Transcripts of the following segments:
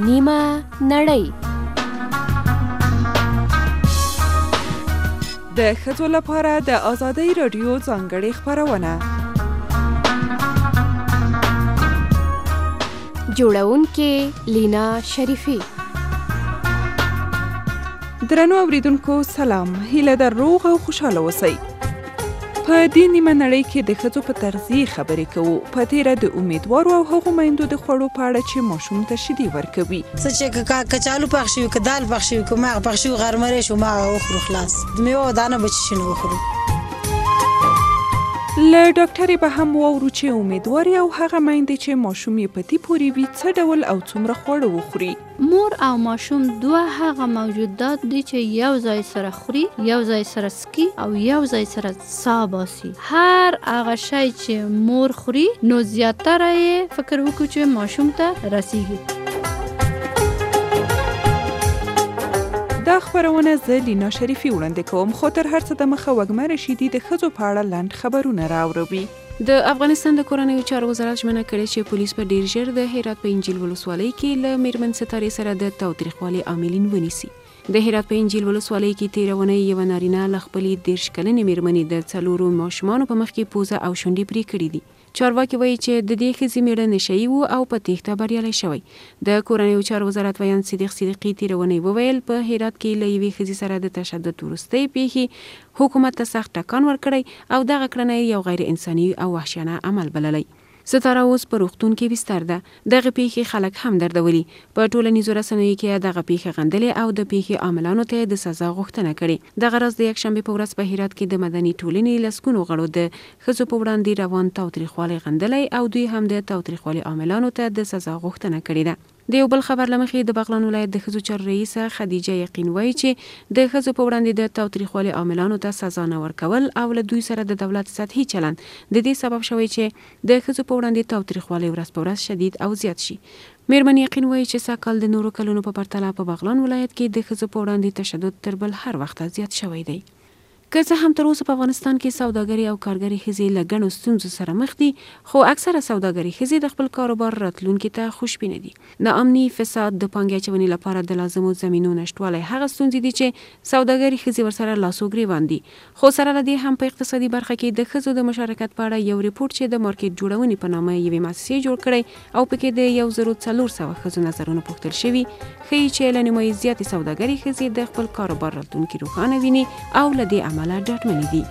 نیمه نړۍ. د ښځو لپاره د آزادۍ راډیو ځانګړې خپرونه. جوړونکې لینا شریفی. درنو اوریدونکو سلام، هیله در روغ او خوشحاله اوسئ. په دې نیمه نړۍ کې د ښځو په تغذیې خبرې کوو، په تیره د امیدوارو او هغو میندو د خوړو په اړه چې ماشوم ته شیدې ورکوي. څه چې کچالو پخ شي، که دال پخ شي، که ماغ پخ شي، غرمرې شو ماغ وخورو خلاص. د میوه دانه به چې شنو وخورو. له ډاکټرې به هم واورو چې امیدوارې او هغه میندې چې ماشوم یې په دې پورې وي څه ډول او څومره خواړه وخوري. مور او ماشوم دوه هغه موجودات دي چې یو ځای سره خوري، یو ځای سره سکي او یو ځای سره ساه باسي. هر هغه شی چې مور خوري نو زیاتره یې فکر وکړو چې ماشوم ته رسیږي. دا خبرونه زه لینا شریفی وړاندې کوم، خو تر هر څه د مخه وږمه رشیدي د ښځو په اړه لنډ خبرونه راوړوي. د افغانستان د کورنیو چارو وزارت ژمنه کړې چې پولیس په ډیر ژر د هرات په انجیل ولسوالۍ کې له میرمن ستارې سره د تاوتریخوالي عاملین ونیسي. د هرات په انجیل ولسوالۍ کې تیره اونۍ یوه نارینه له خپلې 30 کلنې میرمنې د 4 ماشومانو په مخ کې پوزه او شونډې پرې کړې دي. چارواکي وایي چې د دې ښځې میړه نشه یي و او په تېښته بریالی شوی. د کورنیو چارو وزارت ویان صدیق صدیقي تیره اونۍ وویل په هرات کې له یوې ښځې سره د تشدد وروستۍ پیښې حکومت ته سخت ټکان ورکړی او دغه کړنه یو غیر انساني او وحشیانه عمل بللی. ستاره اوس په روغتون کې بستر ده. دغه پیښې خلک هم دردولي. په ټولنیزو رسنیو کې دغه پیښې غندلې او د پیښې عاملانو ته د سزا غوښتنه کړې. دغه راز د یکشنبې په ورځ په هرات کې د مدني ټولنې لسګونو غړو د ښځو په وړاندې روان تاوتریخوالی غندلی او دوی هم د تاوتریخوالي عاملانو ته د سزا غوښتنه کړې ده. د یو بل خبر له مخې د بغلان ولایت د ښځو چارو رئیسه خدیجه یقین وایي چې د ښځو په وړاندې د تاوتریخوالي عاملانو ته سزا نه ورکول او له دوی سره د دولت سطحي چلند د دې سبب شوی چې د ښځو په وړاندې تاوتریخوالی ورځ په ورځ شدید او زیات شي. میرمن یقین وایي چې سږکال د نورو کلونو په پرتله په بغلان ولایت کې د ښځو په وړاندې تشدد تر بل هر وخت زیات شوی دی. که څه هم تر اوسه په افغانستان کې سوداګري او کارګري ښځې له ګڼو ستونزو سره مخ دي، خو اکثره سوداګري ښځې د خپل کاروبار راتلونکي ته خوشبینه دي. ناامني، فساد، د پانګې اچونې لپاره د لازمو زمینو نشتوالی هغه ستونزې دي چې سوداګري ښځې ورسره لاس و ګریوان دي. خو سره له دې هم په اقتصادي برخه کې د ښځو د مشارکت په اړه یو ریپورت چې د مارکیټ جوړونې په نامه یوې مؤسسې جوړ کړی او پکې د 1400 ښځو نظرونه پوښتل شوي ښیي چې له نیمایي زیاتې سوداګري ښځې د خپل کاروبار راتلونکي روښانه ویني او له دې عمله ډاډمنې دي.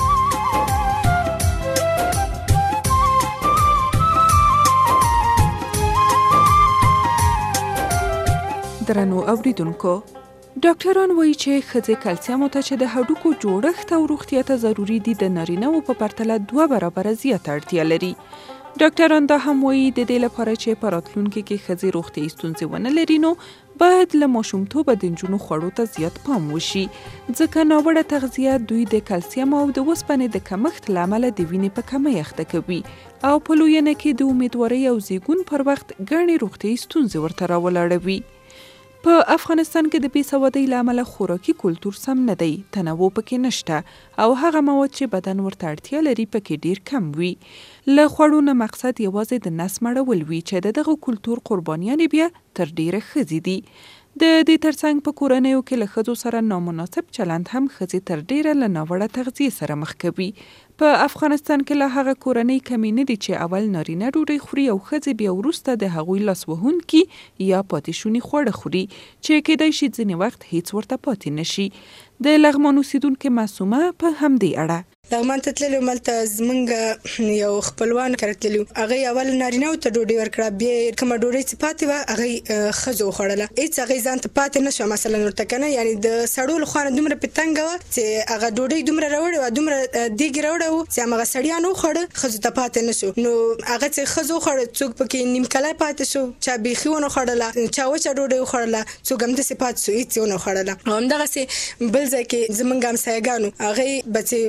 درنو اوریدونکو، ډاکټران وایي چې ښځې کلسیمو ته چې د هډوکو جوړښت او روغتیا ته ضروري دي د نارینه‌وو په پرتله 2 برابره زیاته اړتیا لري. ډاکټران دا هم وایي د دې لپاره چې په راتلونکي کې ښځې روغتیایي ستونزې ونه لري نو باید له ماشومتوبه د نجونو خوړو ته زیات پام وشي، ځکه ناوړه تغذیه دوی د کلسیم او د اوسپنې د کمښت له امله د وینې په کمۍ اخته کوي او په لویینه کې د امیدوارۍ او زیږون پر وخت ګڼې روغتیایي ستونزې ورته راولاړوي. په افغانستان کې د بېسوادۍ له امله خوراکي کلتور سم نه دی، تنوع پکې نشته او هغه مواد چې بدن ورته اړتیا لري پکې ډیر کم وي. له خوړو نه مقصد یوازې د نس مړول وي چې دغه کلتور قربانیانې بیا تر ډیره ښځې دي. د دې ترڅنګ په کورنیو کې له ښځو سره نامناسب چلند هم ښځې تر ډیره له ناوړه تغذیې سره مخ کوي. په افغانستان کې له هغه کورنۍ کمې نه دي چې اول نارینه ډوډۍ خوري او ښځې بیا وروسته د هغوی لاس وهونکي یا پاتې شوني خواړه خوري چې کېدای شي ځینې وخت هیڅ ورته پاتې نشي. د لغمان اوسیدونکې معصومه په همدې اړه لغمان ته تللو، ملته زمونږ یو خپلوان کره تللو، هغې اول نارینه‌و ته ډوډۍ ورکړه، بیا کومه ډوډۍ چې پاتې وه هغې ښځو وخوړله. هېڅ هغې ځان ته پاتې نه شوه مثلا ورته که نه، یعنې د سړو له خوا نه دومره پې تنګه وه چې هغه ډوډۍ دومره راوړې وه، دومره دیګ یې راوړی و چې همغه سړیان وخوړه، ښځو ته پاتې نه شو. نو هغه چې ښځو وخوړه څوک پکې نیم کلی پاتې شو، چا بیخي ونه خوړله، چا وچه ډوډۍ وخوړله، څوک همداسې پاتې شو، هېڅ یې ونه خوړله. او همدغسې بل ځای کې زمونږ همسایه‌ګانو هغې به چې سړیان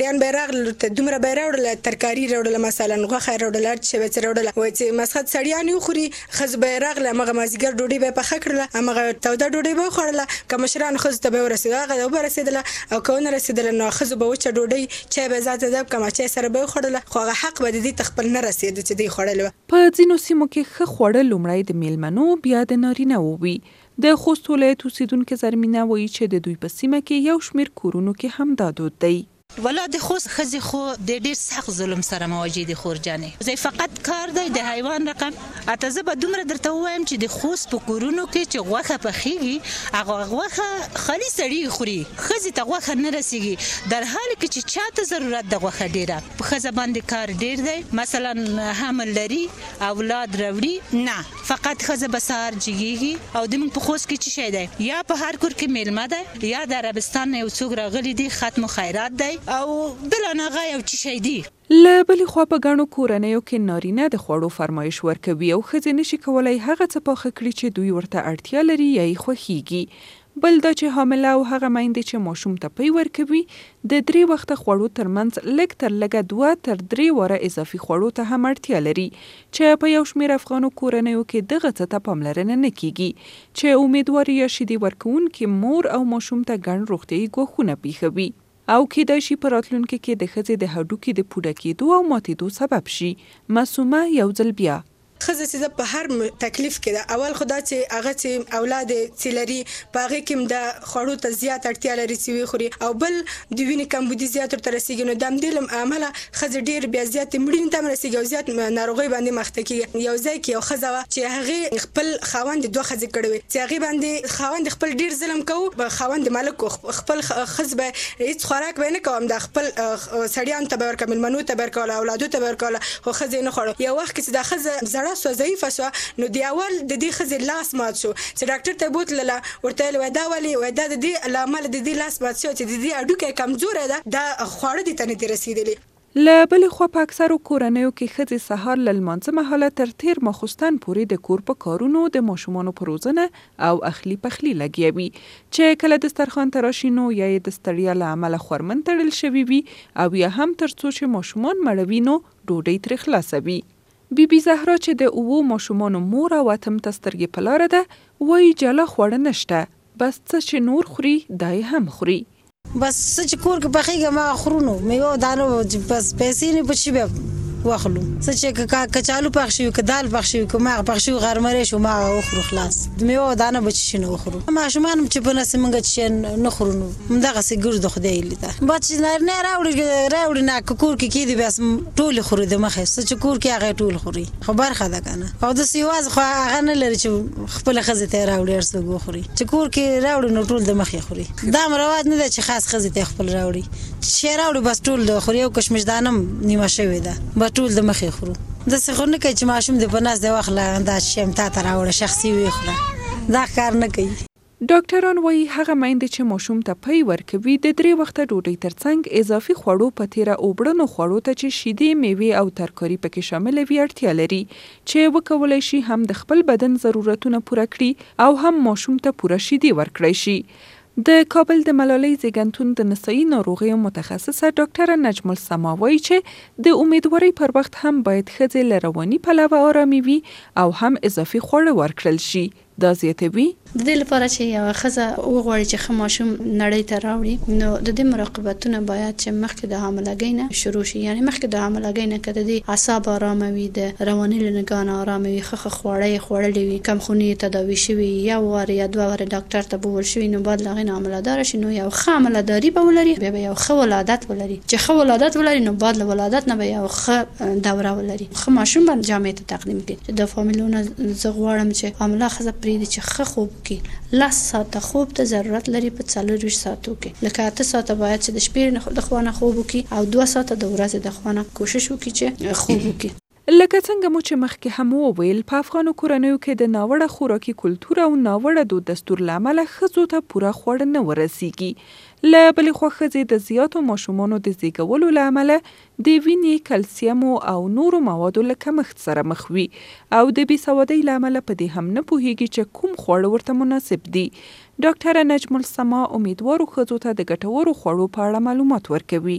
سړیان به راغلل دومره به راوړل ترکاري راوړل مثلا غوښه راوړل چې به راوړل وای چې مسخت سړیان یو خوري خز به راغله مغه مازیګر ډوډۍ به پخه کړله مغه توده ډوډۍ به خوړله کمشران خز ته به ورسېده هغه به رسیدله او کونه رسیدله نو خز به وچه ډوډۍ چې به ذات دب کما چې سره به خوړله خو هغه حق به دې تخپل نه رسید چې دې خوړل په ځینو سیمو کې ښه خوړل لومړی د میلمنو بیا د نارینه وي. د خوست ولایت اوسیدونکې زرمینه وایي چې د دوی په سیمه کې یو شمېر کورونو کې هم دا دود دی. ولا د خوست خزي خو د ډیر سخت ظلم سره مواجه دي خورجانې زه فقط کار دی د حیوان رقم اته زه به دومره درته وایم چې د خوست په کورونو کې چې غوښه پخېږي هغه غوښه خالي سړی خوري خزي ته غوښه نه رسیږي در حال کې چې چاته ضرورت د غوښه ډیره په خزه باندې کار ډیر دی مثلا حمل لري اولاد راوړي نه فقط خزه بسار جګيږي او د موږ په خوست کې چې شي دی یا په هر کور کې میلمه دی یا د عربستان یو څوک راغلي دي ختم خیرات دی او بل نه غي او چی شي دي له بلې خوا په ګڼو کورنیو کې نارینه د خوړو فرمایش ورکوي او ښځې نشي کولی هغه څه پاخه کړي چې دوی ورته اړتیا لري یا یې خوښیږي. بل دا چې حامله او هغه میندې چې ماشوم ته پی ورکوي د 3 وخته خوړو ترمنځ لږ تر لږه 2 تر 3 واره اضافي خوړو ته هم اړتیا لري چې په یو شمېر افغانو کورنیو کې دغه څه ته پاملرنه نه کیږي چې امیدواري یا شیدې ورکوونکې مور او ماشوم ته ګڼ روغتیایي ګواښونه پیښوي او کېدای شي په راتلونکي کې د ښځې د هډوکي د پوډه کېدو او ماتېدو سبب شي. معصومه یو ځل بیا خزه چې په هر تکلیف کې ده اول خدا چې هغه چې اولاد سیلري پاغه کې د خوړو ته زیات اړتیا لري چې وي خوري او بل د وینې کمبودي زیات تر رسیدي نو دم دلم عمله خزه ډیر بیا زیات مړین ته رسیدي او زیات ناروغي باندې مخ ته کیږي یو ځای کې یو خزه چې هغه خپل خاوند دوه خزه کړوي چې هغه باندې خاوند خپل ډیر ظلم کوي خاوند مالک خپل خزبه هیڅ خوراک به نه کوم د خپل سړیان ته ورکول منو ته ورکول اولادو ته ورکول خو خزه نه خور یو وخت چې د خزه سو ضعیفه شو نو دی اول د دې خزې لاس مات شو چې ډاکټر ته بوتله ورته ویل دا ولي وای دا د دې لامل د دې لاس مات شو چې د دې اډوکه کمزوره ده دا خوړه دي ته نه رسیدلې. له بلې خوا په اکثرو کورنیو کې ښځې سهار له لمانځه مهاله تر تیر ماخوستن پورې د کور په کارونو د ماشومانو په روزنه او اخلي پخلي لګیوي چې کله دسترخوان ته راشي نو یا یې د ستړیا له امله خورمن تړل شوي وي او یا هم تر څو چې ماشومان مړوي نو ډوډۍ ترې خلاصوي. بیبي زهرا چې د 9 ماشومانو مور او اتم ته سترګې په لاره ده وایي جلا خواړه نشته بس څه چې نور خوري دا یې هم خوري. بس څه چې کور کې پخېږي ما خورونو میوه دانو بس پیسې نه بچي به واخلو څه چې کچالو پخ شي که دال پخ شي که ماغ پخ شي غرمره شو ما وخورو خلاص د میوه دانه بچي نه وخورو ماشومان چې په نس منګه چې نه خورونو دغه سي ګرځو خدای لیدا بچ نه راوړي نه کور کې کېدی بس ټول خوري د مخه څه چې کور کې هغه ټول خوري خبر خده کنه او د سیواز خو هغه نه لري چې خپل خزه ته راوړي ارسو خوري چې کور کې راوړي نو ټول د مخه خوري دا مراد نه ده چې خاص خزه ته خپل راوړي چې راوړي بس ټول د خوري او کشمش دانم نیمه شوی ده ټول د مخې خورو د څه خو نه کوي چې ماشوم د پناس د واخله دا شیم تا ته راوړه شخصي وي خوله دا کار نه کوي. ډاکټران وایي هغه میندې چې ماشوم ته پی ورکوي د 3 وخته ډوډۍ ترڅنګ اضافي خوړو په تیره اوبړنو خوړو ته چې شیدې میوې او ترکاري پکې شامل وي اړتیا لري چې وکولای شي هم د خپل بدن ضرورتونه پوره کړي او هم ماشوم ته پوره شیدې ورکړي شي. د کابل د ملالۍ زیږنتون د نسایي ناروغیو متخصصه ډاکټره نجم السما وایي چې د امیدوارۍ پر وخت هم باید ښځې له رواني پلوه آرامي وي او هم اضافي خواړه ورکړل شي. دا زیاتوي د دې لپاره چې یو ښځه وغواړي چې ښه ماشوم نړۍ ته راوړي نو د دې مراقبتونه باید چې مخکې د حاملګۍ نه شروع شي یعنی مخکې د حاملګۍ نه کده د اعصاب آرام وي د رواني لنګان آرام وي ښه خوړې خوړلې وي کم خوني تداوي شوي یا واره یا دوه واره ډاکټر ته بول شوي نو بعد لغې عملدار شي نو یو ښه عملداري به ولري بیا یو ښه ولادت ولري چې ښه ولادت ولري نو بعد له ولادت نه به یو ښه دوره ولري ښه ماشوم باندې جامع ته تقدیم کړي د فامیلونو زه غواړم چې حامله ښځه پرېږدي چې ښه خوب کې 10 ساعته خوب ته ضرورت لري په 24 ساعتو کې لکه 8 ساعته باید چې د شپې د خوانه خوب وکړي او 2 ساعته د ورځې د خوانه کوشش وکړي چې خوب وکړي. لکه څنګه مو چې مخکې هم وویل په افغانو کورنیو کې د ناوړه خوراکي کلتور او ناوړه دود دستور له امله ښځو ته پوره خواړه نه ورسیږي. له بلې خوا ښځې د زیاتو ماشومانو د زیږولو له امله د وینې کلسیم او نورو موادو له کمښت سره مخ وي او د بېسوادۍ له امله په دې هم نه پوهیږي چې کوم خواړه ورته مناسب دي. ډاکټره نجم السما امیدوارو ښځو ته د ګټورو خوړو په اړه معلومات ورکوي.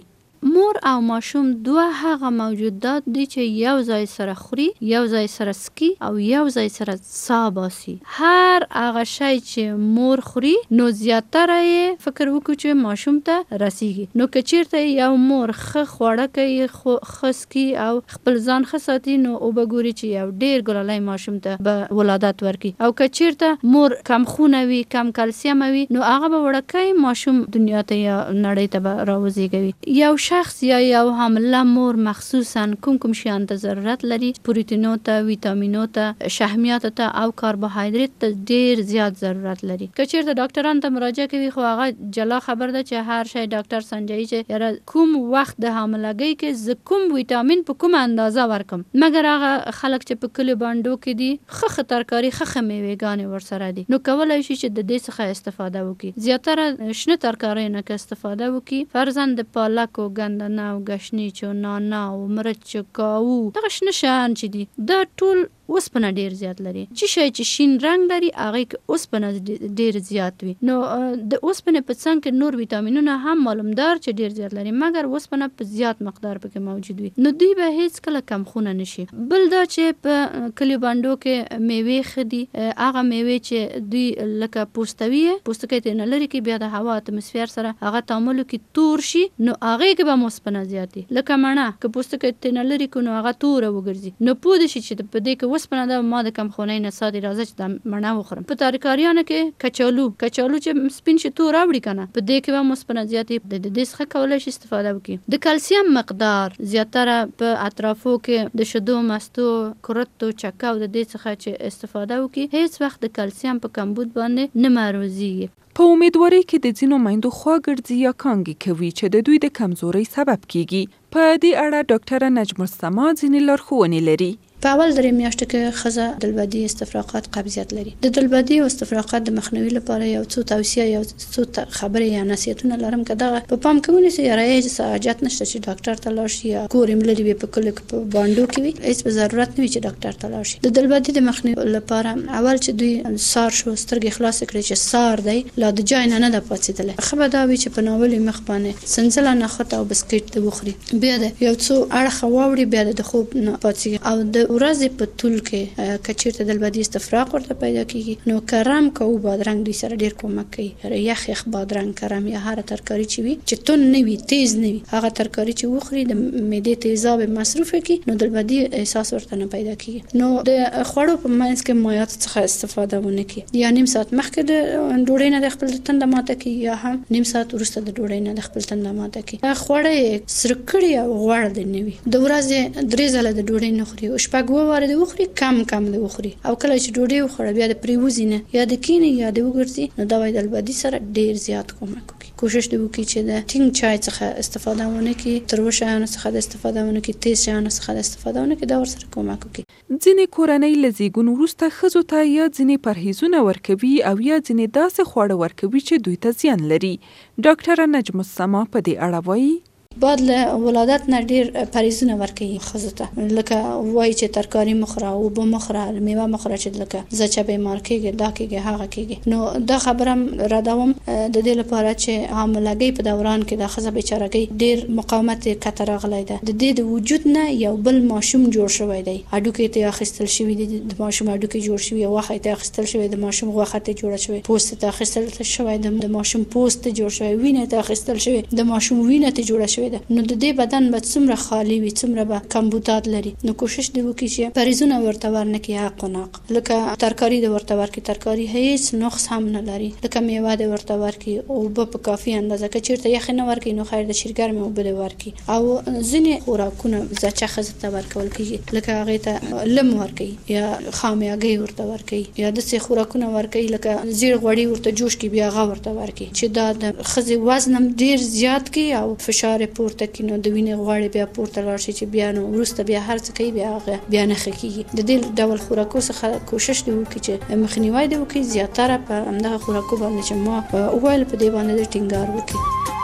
مور او ماشوم دوه هغه موجودات دي چې یو ځای سره خوري، یو ځای سره سکي او یو ځای سره ساه باسي. هر هغه شی چې مور خوري نو زیاتره یې فکر وکړو چې ماشوم ته رسیږي. نو که چیرته یو مور ښه خواړه کوي، ښه سکي او خپل ځان ښه ساتي، نو وبګوري چې یو ډیر ګلالی ماشوم ته به ولادت ورکړي. او که چیرته مور کم خونه وي، کم کلسیم وي، نو هغه به وړکی ماشوم دنیا ته یا نړۍ ته به راوزیږوي. یو شخص یا یو حامله مور مخصوصا کوم شیان ته ضرورت لري، پروتینو ته، ویټامینو ته، شحمیاتو ته او کاربوهایدریت ته ډیر زیات ضرورت لري. که چیرته ډاکټران ته مراجعه کوي، خو هغه جلا خبر ده چې هر شی ډاکټر سنجوي چې کوم وخت د حاملګۍ کې ز کوم ویټامین په کوم اندازه ورکم. مګر هغه خلک چې په کلیو باندو کې دي، ښه ترکاري، ښه میوېګانې ورسره دي، نو کولی شي چې د دې څخه استفاده وکړي. زیاتره شنه ترکاریو نه که استفاده وکړي، فرضاً د پالکو، ګندنه او ګشنیچو، نعناع او مرچ، کاوو، دغه شنه شیان چې دي دا ټول اوسپنه ډیر زیات لري. چې شی چې شین رنګ لري هغه کې اوسپنه ډیر زیات وي. نو د اوسپنې په څنګ کې نور ویټامینونه هم معلومدار چې ډیر زیات لري، مګر اوسپنه په زیات مقدار پکې موجود وي. نو دوی به هیڅ کله کم خونه نشي. بل دا چې په کلیو باندو کې میوې خدي، هغه میوې چې دوی لکه پوستوي، پوستکی ته نه لري کې بیا د هوا اتموسفیر سره هغه تعامل کې تور شي، نو هغه کې به اوسپنه زیات دي. لکه مڼه که پوستکی ته نه لري کو نو هغه تور وګرځي. نو پوه شي چې په دې کې اوسپنه ده، ما د کم خونې نه ساتي، راځه چې د مڼه وخورم. په ترکاریانو کې کچالو چې سپین شي تور راوړي کنه، په دې کې هم اوسپنه زیاتې، د دې څخه کولی شي استفاده وکړي. د کلسیم مقدار زیاتره په اطرافو کې د شیدو، مستو، کرتو، چکه او د دې څخه چې استفاده وکړي، هیڅ وخت د کلسیم په کمبود باندې نه معروضیږي. په امیدوارۍ کې د ځینو میندو خوا ګرځي یا کانګې کوي چې د دوی د کمزورۍ سبب کیږي. په دې اړه ډاکټره نجم السما ځینې لارښوونې لري. په اول درې میاشتو کې ښځه دلبدي، استفراقات، قبضیت لري. د دلبدي او استفراقات د مخنیوي لپاره یو څو توصیه، یو څو خبرې یا نصیحتونه لرم که دغه په پام کې ونیسئ. یا رایج حاجت نشته چې ډاکټر ته لاړ شي، یا کور یې لرې وي په کلیو کې په بانډو کې وي، هېڅ به ضرورت نه وي چې ډاکټر ته لاړ شي. د دلبدي د مخنیوي لپاره اول چې دوی سار شو، سترګې خلاصې کړي چې سار دی، لا د جای نه ده پاڅېدلی. ښه به دا وي چې په ناولي مخ باندې سنځله، نخود او بسکټ وخوري، بیا د یو څو اړخه واوړي، بیا د خوب نه پاڅېږي. او د ورځې په طول کې که چیرته دلبدي استفراق ورته پیدا کیږي، نو کرم کو بادرنګ دوی سره ډیر کومک کوي. یخ بادرنګ، کرم یا هر ترکاری چې وي چې تون نه وي، تیز نه وي، هغه ترکاری چې وخوري د معدې تیزاب مصرف کی، نو دلبدي احساس ورته نه پیدا کیږي. نو د خوړو په منځ کې مایعات څخه استفاده ونه کی، یا نیم ساعت مخکې د ډوډۍ نه د خپل تنده ماته کی، یا هم نیم ساعت وروسته د ډوډۍ نه د خپل تنده ماته کی. خوړې سرکړی او غوړ د نوي د ورځې 3 ځله د ډوډۍ نه خوري او شپږ واره د وخوري، کم د وخوري. او کله چې ډوډۍ وخوړه بیا د پریوزي نه یا د کینې یا د وګرځي، نو دا وای دلبدي سره ډیر زیات کومک کوي. کوشش دی وکړي چې د ټینګ چای څخه استفاده ونه کړي، تروه شیانو څخه د استفاده ونه کړي، تیز شیانو څخه د استفاده ونه کړي، دا ورسره کومک کوي. ځینې کورنۍ له زیږون وروسته ښځو ته یا ځینې پرهیزونه ورکوي او یا ځینې داسې خواړه ورکوي چې دوی ته زیان لري. ډاکټره نجم السما په دې اړه وایي. بعد له ولادت نه ډیر پریزونه ورکوي ښځو ته، لکه وایي چې ترکاري مخوره، اوبه مخوره، میوه مخوره، چې لکه زه چې بیمار کېږي، دا کېږي، هغه کېږي. نو دا خبره هم ردوم د دې لپاره چې حاملګۍ په دوران کې د ښځه بیچارګۍ ډیر مقاومت کته راغلی ده. د دې د وجود نه یو بل ماشوم جوړ شوی دی، هډوکي ته اخیستل شوي دي، د ماشوم هډوکي جوړ شوي، غوښه ته اخیستل شوی، د ماشوم غوښه ته جوړه شوې، پوست ته اخیستل شوی، د ماشوم پوست ته جوړ شوی، وینه ته اخیستل شوی، د ماشوم وینه ته جوړه شوې ده. نو د دې بدن به څومره خالی وي، څومره به کمبودات لري. نو کوشش دی وکړي چې پریزونه ورته ورنکړي، حق و ناق. لکه ترکاري د ورته ورکړي، ترکاري هیڅ نقص هم نه لري. لکه میوه د ورته ورکړي، اوبه په کافي اندازه، که چیرته یخ نه ورکړي نو خیر د شیرګرمې اوبه د ورکړي. او ځینې خوراکونه زچه ښځې ته ورکول کېږي، لکه هغې ته لم ورکړي یا خامیاګۍ ورته ورکړي، یا داسې خوراکونه ورکړي لکه زیړ غوړي ورته جوش کړي، بیا هغه ورته ورکړي چې دا د ښځې وزن هم ډېر زیات کړي او فشار یې پورته کړي، نو د وینې غواړي بیا پورته لاړ شي، چې بیا نو وروسته بیا هر څه کوي، بیا نه ښه کېږي. د دې ډول خوراکو څخه کوشش دی وکړي چې مخنیوی دی وکړي، زیاتره په همدغه خوراکو باندې چې ما وویل په دې باندې د ټینګار وکړي.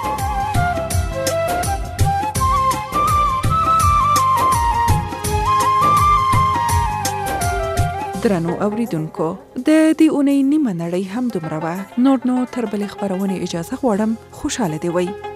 درنو اوریدونکو، د دې اونۍ نیمه نړۍ هم دومره وه. نور نو تر بلې خپرونې اجازه غواړم. خوشحاله دې وئ.